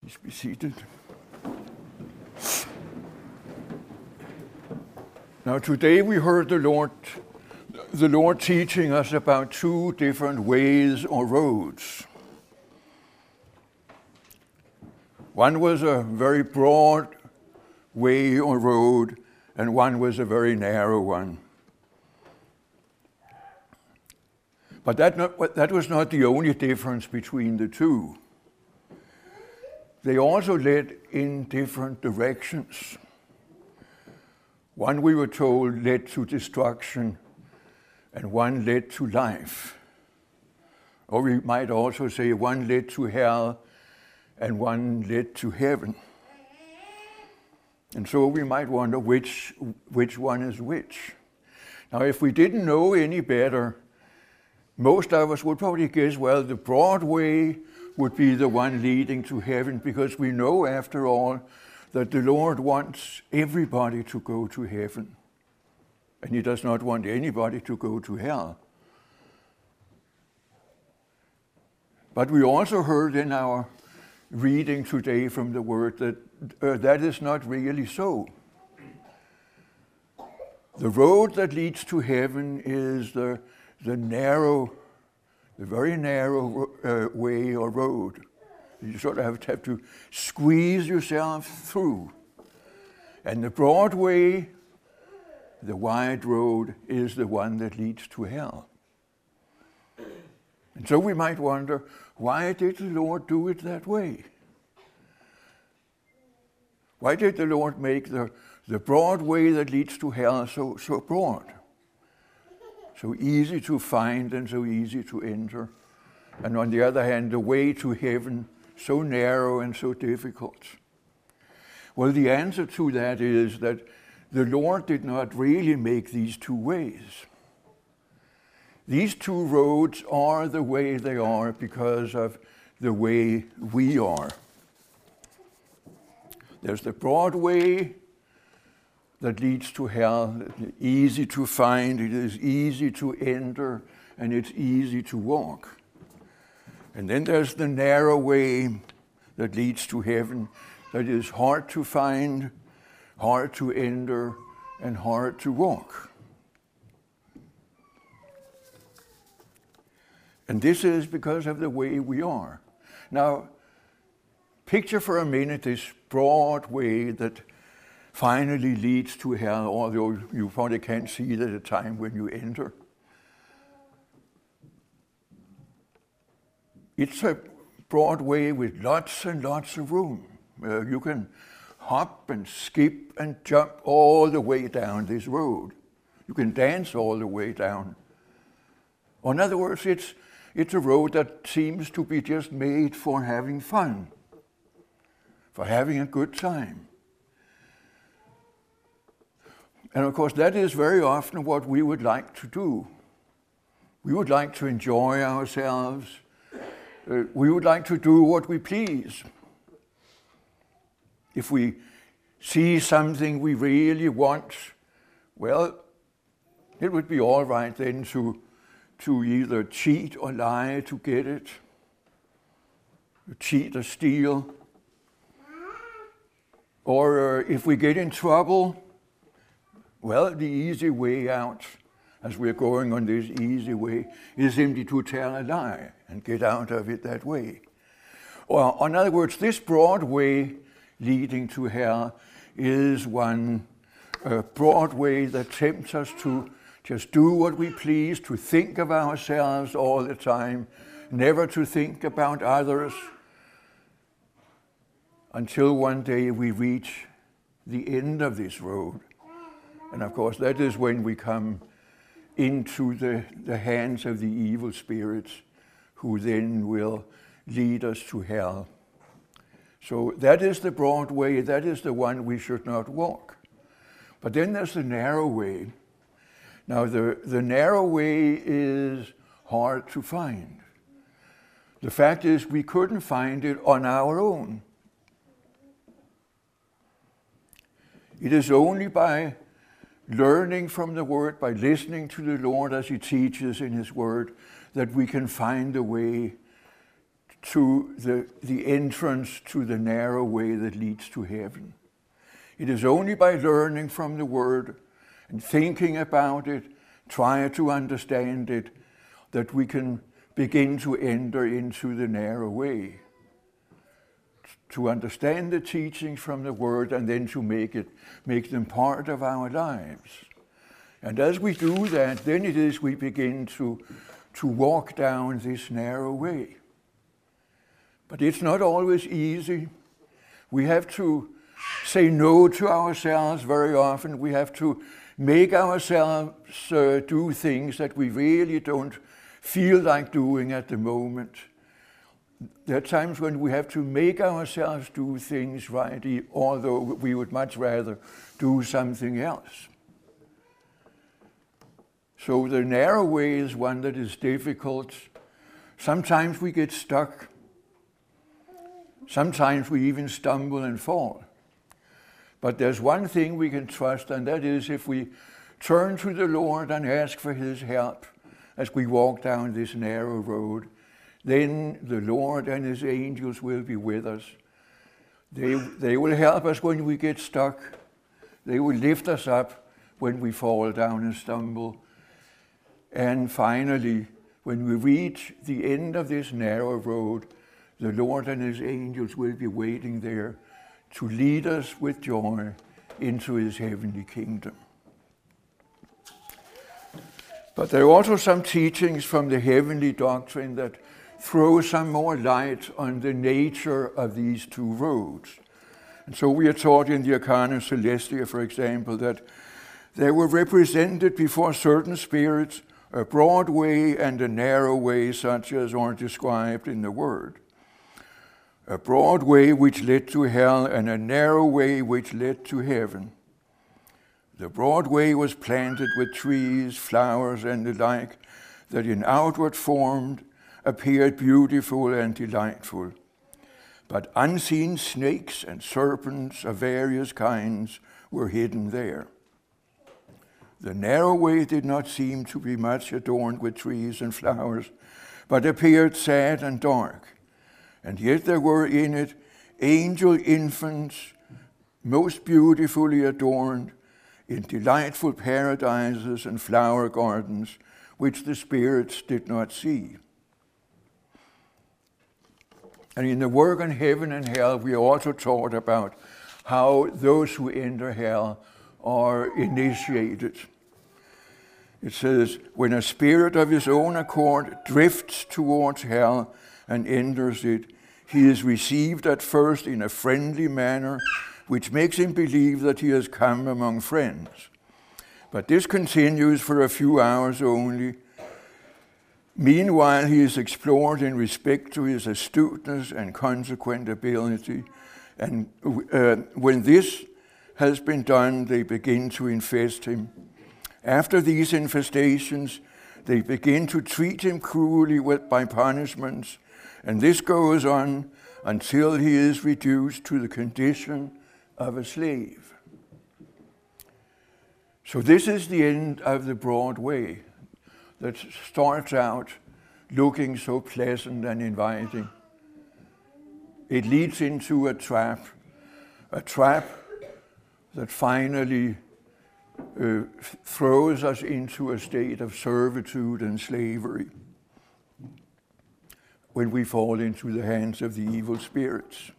Please be seated. Now today we heard the Lord teaching us about two different ways or roads. One was a very broad way or road, and one was a very narrow one. But that was not the only difference between the two. They also led in different directions. One, we were told, led to destruction, and one led to life. Or we might also say one led to hell, and one led to heaven. And so we might wonder which one is which. Now, if we didn't know any better, most of us would probably guess, well, the broad way would be the one leading to heaven, because we know, after all, that the Lord wants everybody to go to heaven, and He does not want anybody to go to hell. But we also heard in our reading today from the Word that that is not really so. The road that leads to heaven is the very narrow way or road. You sort of have to squeeze yourself through. And the broad way, the wide road, is the one that leads to hell. And so we might wonder, why did the Lord do it that way? Why did the Lord make the broad way that leads to hell so broad? So easy to find and so easy to enter. And on the other hand, the way to heaven so narrow and so difficult. Well, the answer to that is that the Lord did not really make these two ways. These two roads are the way they are because of the way we are. There's the broad way that leads to hell, easy to find, it is easy to enter, and it's easy to walk. And then there's the narrow way that leads to heaven, that is hard to find, hard to enter, and hard to walk. And this is because of the way we are. Now, picture for a minute this broad way that finally leads to hell, although you probably can't see it at the time when you enter. It's a broad way with lots and lots of room. You can hop and skip and jump all the way down this road. You can dance all the way down. Or in other words, it's a road that seems to be just made for having fun, for having a good time. And of course, that is very often what we would like to do. We would like to enjoy ourselves. We would like to do what we please. If we see something we really want, well, it would be all right then to either cheat or lie to get it, cheat or steal. Or if we get in trouble, well, the easy way out, as we're going on this easy way, is simply to tell a lie and get out of it that way. Or, in other words, this broad way leading to hell is one broad way that tempts us to just do what we please, to think of ourselves all the time, never to think about others, until one day we reach the end of this road. And of course, that is when we come into the hands of the evil spirits, who then will lead us to hell. So that is the broad way, that is the one we should not walk. But then there's the narrow way. Now, the narrow way is hard to find. The fact is, we couldn't find it on our own. It is only by learning from the Word, by listening to the Lord as He teaches in His Word, that we can find a way to the entrance to the narrow way that leads to heaven. It is only by learning from the Word and thinking about it, trying to understand it, that we can begin to enter into the narrow way. To understand the teachings from the Word and then to make them part of our lives. And as we do that, then it is we begin to walk down this narrow way. But it's not always easy. We have to say no to ourselves very often. We have to make ourselves do things that we really don't feel like doing at the moment. There are times when we have to make ourselves do things right, although we would much rather do something else. So the narrow way is one that is difficult. Sometimes we get stuck. Sometimes we even stumble and fall. But there's one thing we can trust, and that is if we turn to the Lord and ask for His help as we walk down this narrow road, then the Lord and His angels will be with us. They will help us when we get stuck. They will lift us up when we fall down and stumble. And finally, when we reach the end of this narrow road, the Lord and His angels will be waiting there to lead us with joy into His heavenly kingdom. But there are also some teachings from the heavenly doctrine that throw some more light on the nature of these two roads. And so we are taught in the Arcana Celestia, for example, that there were represented before certain spirits a broad way and a narrow way, such as are described in the Word. A broad way which led to hell, and a narrow way which led to heaven. The broad way was planted with trees, flowers, and the like, that in outward form appeared beautiful and delightful. But unseen snakes and serpents of various kinds were hidden there. The narrow way did not seem to be much adorned with trees and flowers, but appeared sad and dark. And yet there were in it angel infants, most beautifully adorned, in delightful paradises and flower gardens, which the spirits did not see. And in the work on heaven and hell, we also taught about how those who enter hell are initiated. It says, when a spirit of his own accord drifts towards hell and enters it, he is received at first in a friendly manner, which makes him believe that he has come among friends. But this continues for a few hours only. Meanwhile, he is explored in respect to his astuteness and consequent ability. And when this has been done, they begin to infest him. After these infestations, they begin to treat him cruelly by punishments, and this goes on until he is reduced to the condition of a slave. So this is the end of the broad way that starts out looking so pleasant and inviting. It leads into a trap that finally throws us into a state of servitude and slavery when we fall into the hands of the evil spirits.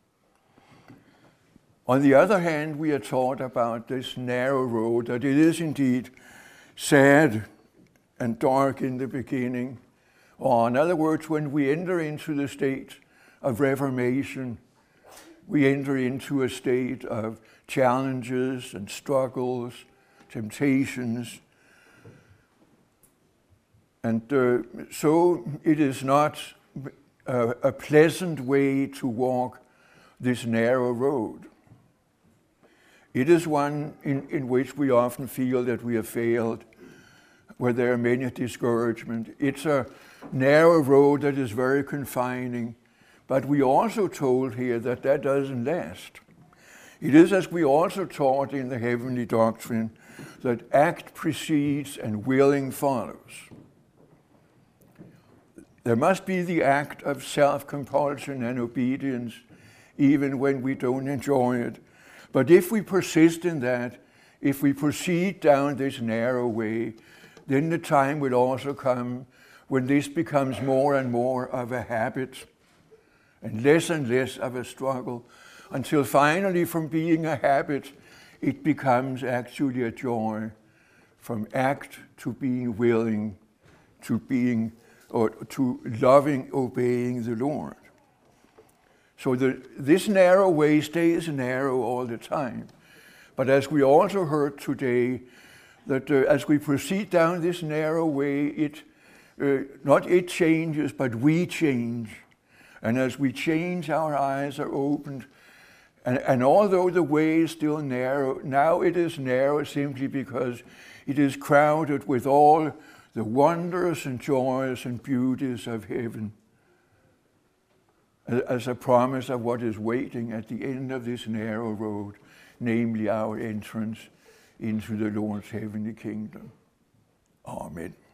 On the other hand, we are taught about this narrow road, that it is indeed sad and dark in the beginning. Or in other words, when we enter into the state of reformation, we enter into a state of challenges and struggles, temptations. And so it is not a pleasant way to walk this narrow road. It is one in which we often feel that we have failed, where there are many discouragement. It's a narrow road that is very confining, but we also told here that that doesn't last. It is, as we also taught in the heavenly doctrine, that act precedes and willing follows. There must be the act of self-compulsion and obedience, even when we don't enjoy it. But if we persist in that, if we proceed down this narrow way, then the time will also come when this becomes more and more of a habit and less of a struggle, until finally from being a habit, it becomes actually a joy, from act to being willing, to being or to loving, obeying the Lord. So this narrow way stays narrow all the time. But as we also heard today, that as we proceed down this narrow way, not it changes, but we change. And as we change, our eyes are opened. And although the way is still narrow, now it is narrow simply because it is crowded with all the wonders and joys and beauties of heaven, as a promise of what is waiting at the end of this narrow road, namely our entrance into the Lord's heavenly kingdom. Amen.